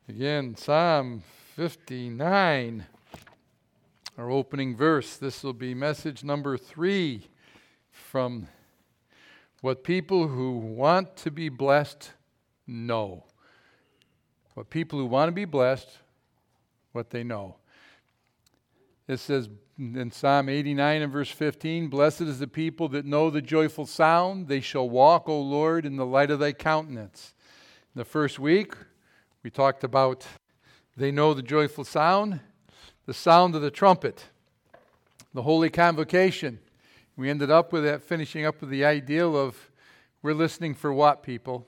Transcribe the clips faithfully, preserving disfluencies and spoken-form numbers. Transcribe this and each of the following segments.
Again, Psalm fifty-nine, our opening verse. This will be message number three from What People Who Want to Be Blessed Know. What people who want to be blessed, what they know. It says in Psalm eighty-nine and verse fifteen, "Blessed is the people that know the joyful sound. They shall walk, O Lord, in the light of thy countenance." In the first week, we talked about they know the joyful sound, the sound of the trumpet, the holy convocation. We ended up with that, finishing up with the ideal of we're listening for what, people?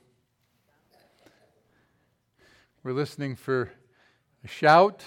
We're listening for a shout,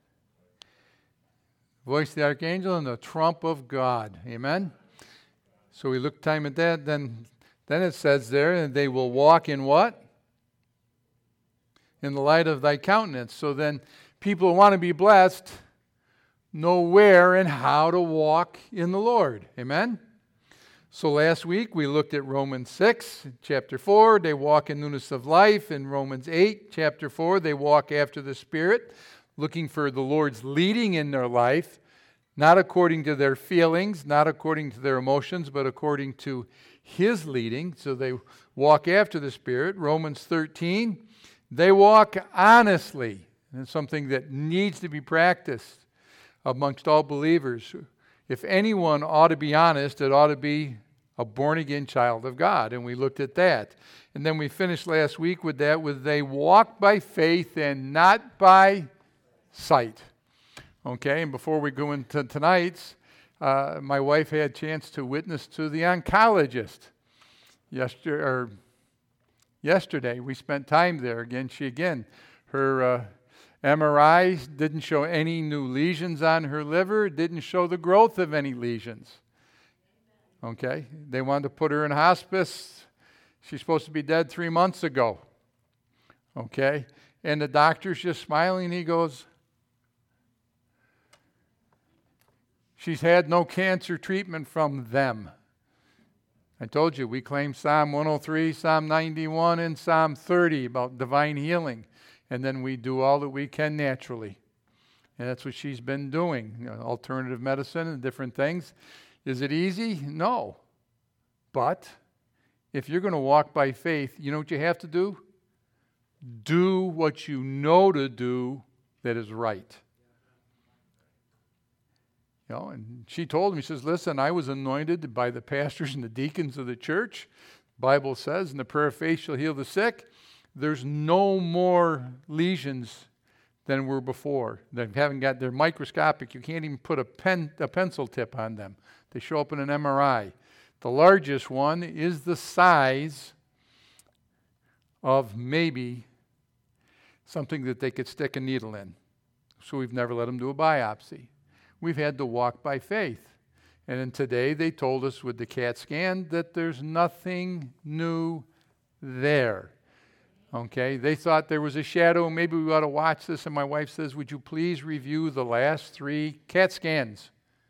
voice of the archangel, and the trump of God. Amen? So we look time at that. Then, then it says there, and they will walk in what? In the light of thy countenance. So then people who want to be blessed know where and how to walk in the Lord. Amen? So last week we looked at Romans six, chapter four. They walk in newness of life. In Romans eight, chapter four, they walk after the Spirit, looking for the Lord's leading in their life, not according to their feelings, not according to their emotions, but according to His leading. So they walk after the Spirit. Romans thirteen, they walk honestly. And it's something that needs to be practiced amongst all believers. If anyone ought to be honest, it ought to be a born-again child of God. And we looked at that. And then we finished last week with that, with they walk by faith and not by sight. Okay, and before we go into tonight's, uh, my wife had a chance to witness to the oncologist yesterday. Or yesterday, we spent time there. Again, she again, her uh, M R I didn't show any new lesions on her liver, didn't show the growth of any lesions. Okay, they wanted to put her in hospice. She's supposed to be dead three months ago. Okay, and the doctor's just smiling. He goes, "She's had no cancer treatment from them." I told you, we claim Psalm one oh three, Psalm ninety-one, and Psalm thirty about divine healing. And then we do all that we can naturally. And that's what she's been doing, you know, alternative medicine and different things. Is it easy? No. But if you're going to walk by faith, you know what you have to do? Do what you know to do that is right. You know, and she told me, she says, "Listen, I was anointed by the pastors and the deacons of the church. The Bible says, in the prayer of faith shall heal the sick. There's no more lesions than were before. They haven't got, they're microscopic. You can't even put a pen, a pencil tip on them. They show up in an M R I. The largest one is the size of maybe something that they could stick a needle in. So we've never let them do a biopsy. We've had to walk by faith. And then today they told us with the CAT scan that there's nothing new there. Okay, they thought there was a shadow. Maybe we ought to watch this. And my wife says, "Would you please review the last three CAT scans?"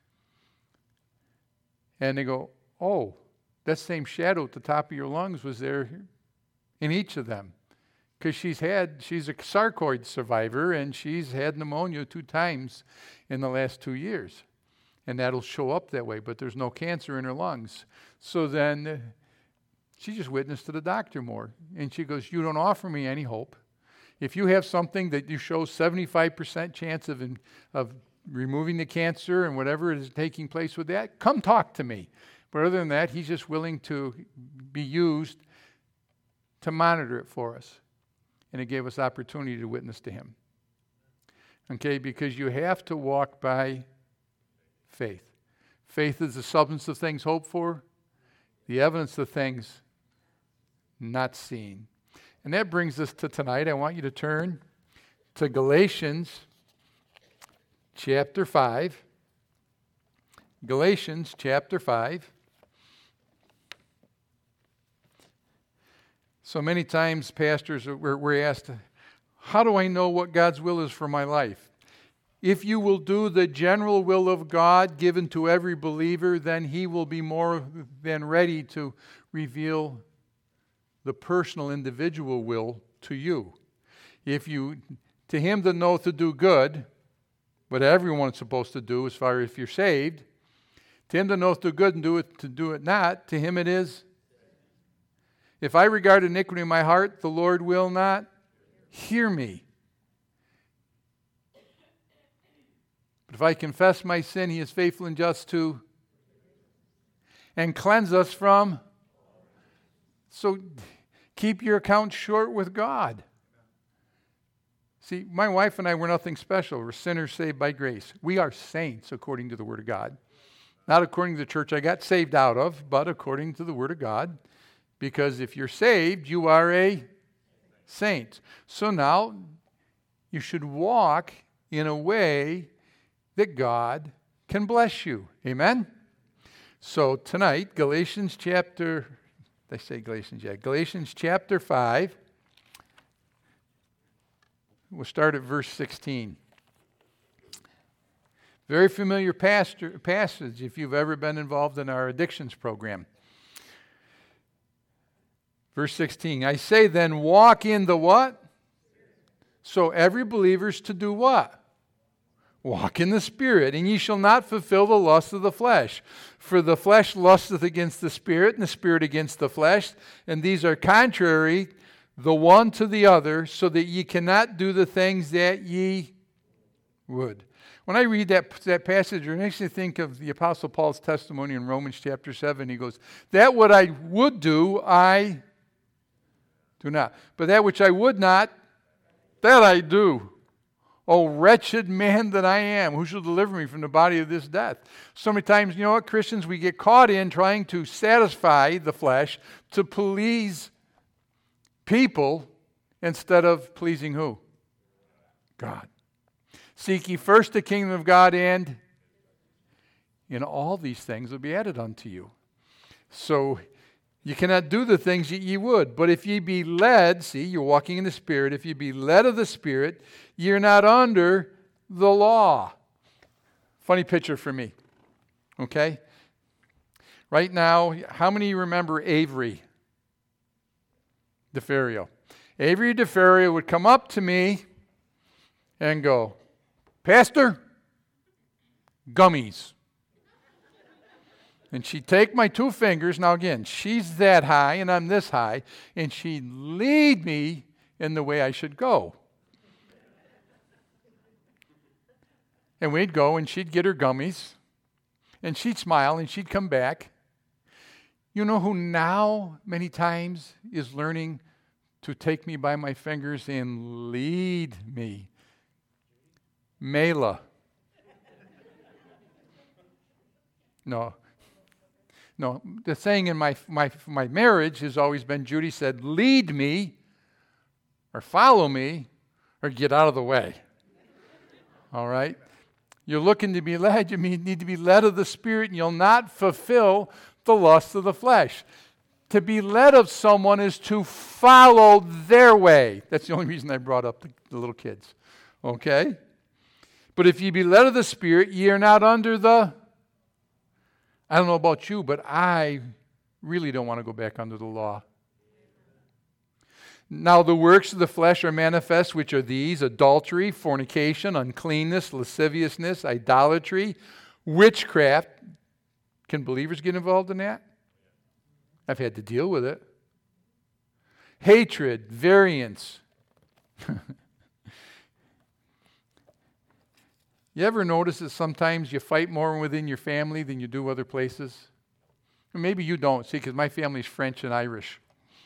And they go, "Oh, that same shadow at the top of your lungs was there in each of them." Because she's had, she's a sarcoid survivor, and she's had pneumonia two times in the last two years. And that'll show up that way, but there's no cancer in her lungs. So then she just witnessed to the doctor more. And she goes, "You don't offer me any hope. If you have something that you show seventy-five percent chance of, in, of removing the cancer and whatever is taking place with that, come talk to me." But other than that, he's just willing to be used to monitor it for us. And it gave us opportunity to witness to him. Okay, because you have to walk by faith. Faith is the substance of things hoped for, the evidence of things not seen. And that brings us to tonight. I want you to turn to Galatians chapter five. Galatians chapter five. So many times pastors, we're, we're asked, how do I know what God's will is for my life? If you will do the general will of God given to every believer, then He will be more than ready to reveal the personal individual will to you. If you to him that knoweth to do good, what everyone's supposed to do as far as if you're saved, to him that knoweth to do good and do it to do it not, to him it is. If I regard iniquity in my heart, the Lord will not hear me. But if I confess my sin, he is faithful and just to and cleanse us from. So keep your account short with God. See, my wife and I were nothing special. We're sinners saved by grace. We are saints according to the Word of God. Not according to the church I got saved out of, but according to the Word of God. Because if you're saved, you are a saint. So now you should walk in a way that God can bless you. Amen? So tonight, Galatians chapter, did I say Galatians? Yeah, Galatians chapter five. We'll start at verse sixteen. Very familiar pastor, passage if you've ever been involved in our addictions program. Verse sixteen, I say then, walk in the what? So every believer's to do what? Walk in the Spirit, and ye shall not fulfill the lust of the flesh. For the flesh lusteth against the Spirit, and the Spirit against the flesh, and these are contrary the one to the other, so that ye cannot do the things that ye would. When I read that, that passage, it makes me think of the Apostle Paul's testimony in Romans chapter seven. He goes, that what I would do, I do not. But that which I would not, that I do. O wretched man that I am, who shall deliver me from the body of this death? So many times, you know what, Christians, we get caught in trying to satisfy the flesh to please people instead of pleasing who? God. Seek ye first the kingdom of God, and in all these things will be added unto you. So you cannot do the things that ye would. But if ye be led, see, you're walking in the Spirit. If ye be led of the Spirit, you're not under the law. Funny picture for me. Okay? Right now, how many of you remember Avery DeFerrio? Avery DeFerrio would come up to me and go, Pastor, gummies. And she'd take my two fingers, now again, she's that high and I'm this high, and she'd lead me in the way I should go. And we'd go and she'd get her gummies, and she'd smile and she'd come back. You know who now, many times, is learning to take me by my fingers and lead me? Mela. No. No, the saying in my, my, my marriage has always been, Judy said, lead me, or follow me, or get out of the way. All right? You're looking to be led, you need to be led of the Spirit, and you'll not fulfill the lust of the flesh. To be led of someone is to follow their way. That's the only reason I brought up the, the little kids. Okay? But if ye be led of the Spirit, ye are not under the... I don't know about you, but I really don't want to go back under the law. Now the works of the flesh are manifest, which are these: adultery, fornication, uncleanness, lasciviousness, idolatry, witchcraft. Can believers get involved in that? I've had to deal with it. Hatred, variance. You ever notice that sometimes you fight more within your family than you do other places? Or maybe you don't, see, because my family's French and Irish.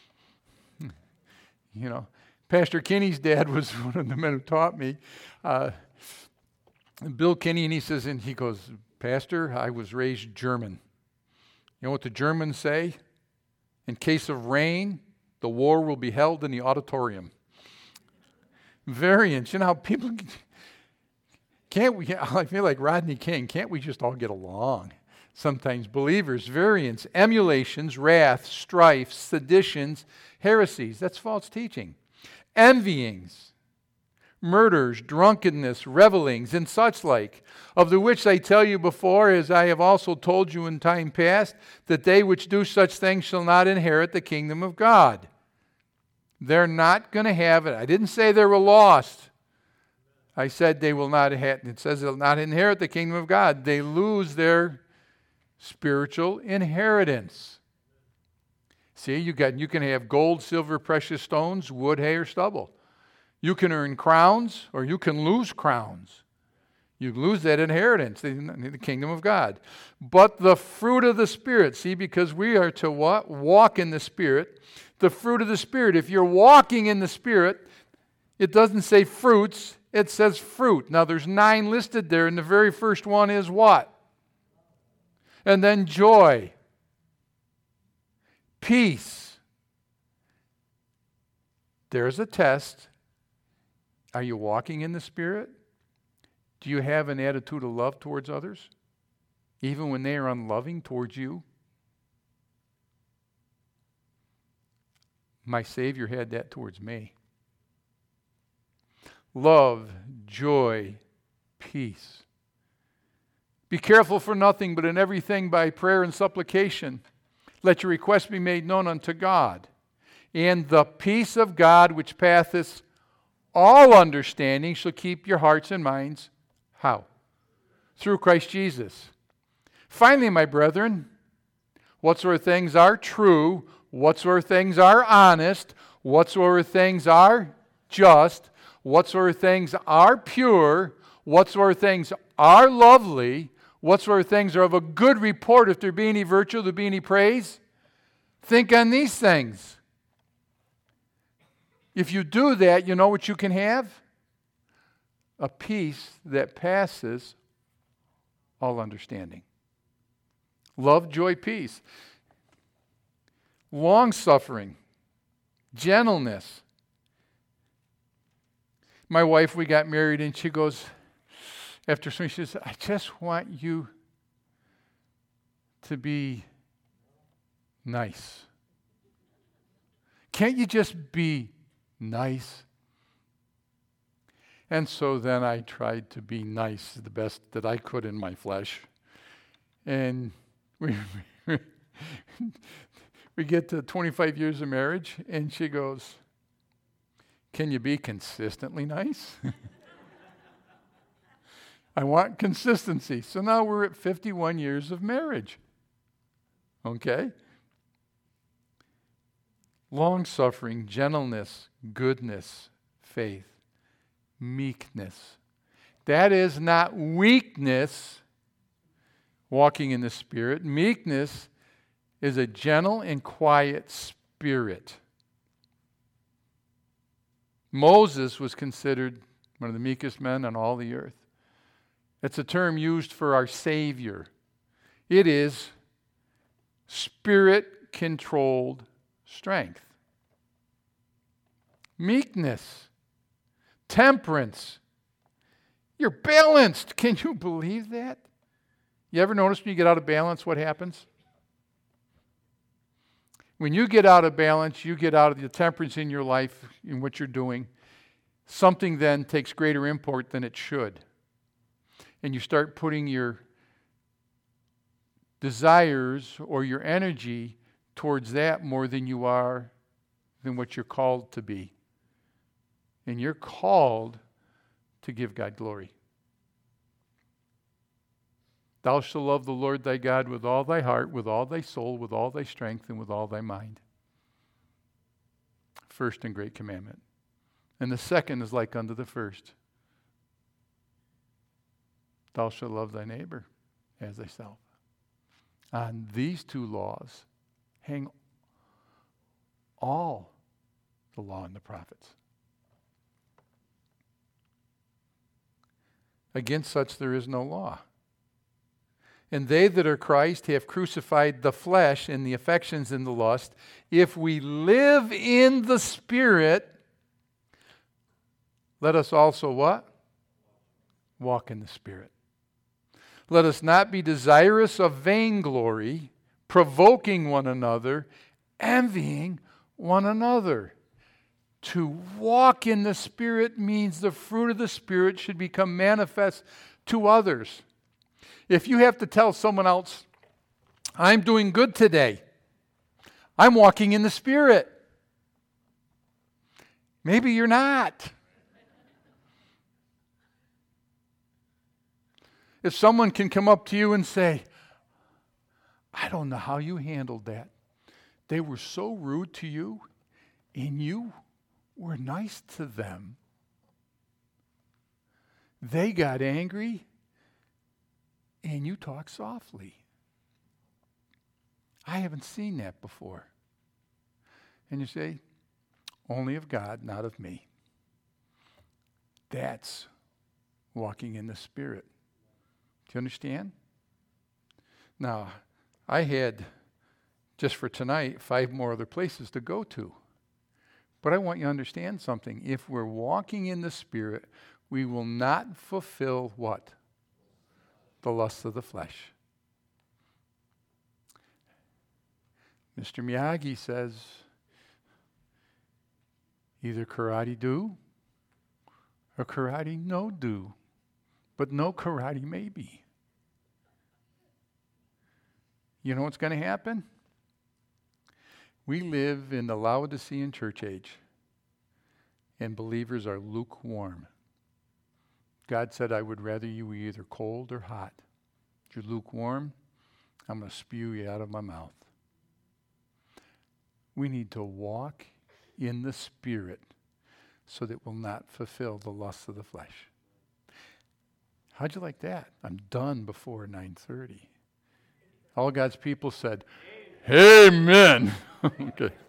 You know, Pastor Kinney's dad was one of the men who taught me. Uh, Bill Kinney, and he says, and he goes, Pastor, I was raised German. You know what the Germans say? In case of rain, the war will be held in the auditorium. Variance. You know how people... Can't we, I feel like Rodney King, can't we just all get along? Sometimes believers, variance, emulations, wrath, strife, seditions, heresies. That's false teaching. Envyings, murders, drunkenness, revelings, and such like, of the which I tell you before, as I have also told you in time past, that they which do such things shall not inherit the kingdom of God. They're not going to have it. I didn't say they were lost. I said they will not, ha- it says they'll not inherit the kingdom of God. They lose their spiritual inheritance. See, you got you can have gold, silver, precious stones, wood, hay, or stubble. You can earn crowns or you can lose crowns. You lose that inheritance, the, the kingdom of God. But the fruit of the Spirit, see, because we are to what? Walk in the Spirit. The fruit of the Spirit. If you're walking in the Spirit, it doesn't say fruits, it says fruit. Now there's nine listed there, and the very first one is what? And then joy, peace. There's a test. Are you walking in the Spirit? Do you have an attitude of love towards others, even when they are unloving towards you? My Savior had that towards me. Love, joy, peace. Be careful for nothing, but in everything by prayer and supplication, let your requests be made known unto God. And the peace of God, which passeth all understanding, shall keep your hearts and minds. How? Through Christ Jesus. Finally, my brethren, whatsoever things are true, whatsoever things are honest, whatsoever things are just, whatsoever things are pure, whatsoever things are lovely, whatsoever things are of a good report, if there be any virtue, there be any praise, think on these things. If you do that, you know what you can have? A peace that passes all understanding. Love, joy, peace. Long-suffering. Gentleness. My wife, we got married, and she goes, after something, she says, I just want you to be nice. Can't you just be nice? And so then I tried to be nice the best that I could in my flesh. And we we get to twenty-five years of marriage, and she goes, can you be consistently nice? I want consistency. So now we're at fifty-one years of marriage. Okay? Long-suffering, gentleness, goodness, faith. Meekness. That is not weakness, walking in the Spirit. Meekness is a gentle and quiet spirit. Moses was considered one of the meekest men on all the earth. It's a term used for our Savior. It is spirit-controlled strength. Meekness. Temperance. You're balanced. Can you believe that? You ever notice when you get out of balance what happens? When you get out of balance, you get out of the temperance in your life, in what you're doing, something then takes greater import than it should. And you start putting your desires or your energy towards that more than you are than what you're called to be. And you're called to give God glory. Thou shalt love the Lord thy God with all thy heart, with all thy soul, with all thy strength, and with all thy mind. First and great commandment. And the second is like unto the first. Thou shalt love thy neighbor as thyself. On these two laws hang all the law and the prophets. Against such there is no law. And they that are Christ have crucified the flesh and the affections and the lust. If we live in the Spirit, let us also what? Walk in the Spirit. Let us not be desirous of vainglory, provoking one another, envying one another. To walk in the Spirit means the fruit of the Spirit should become manifest to others. If you have to tell someone else, I'm doing good today, I'm walking in the Spirit. Maybe you're not. If someone can come up to you and say, I don't know how you handled that. They were so rude to you, and you were nice to them. They got angry, and you talk softly. I haven't seen that before. And you say, only of God, not of me. That's walking in the Spirit. Do you understand? Now, I had, just for tonight, five more other places to go to. But I want you to understand something. If we're walking in the Spirit, we will not fulfill what? The lusts of the flesh. Mister Miyagi says, either karate do or karate no do, but no karate maybe. You know what's going to happen? We live in the Laodicean church age, and believers are lukewarm. God said, I would rather you were either cold or hot. If you're lukewarm, I'm going to spew you out of my mouth. We need to walk in the Spirit so that we'll not fulfill the lusts of the flesh. How'd you like that? I'm done before nine thirty. All God's people said, Amen. Amen. Okay.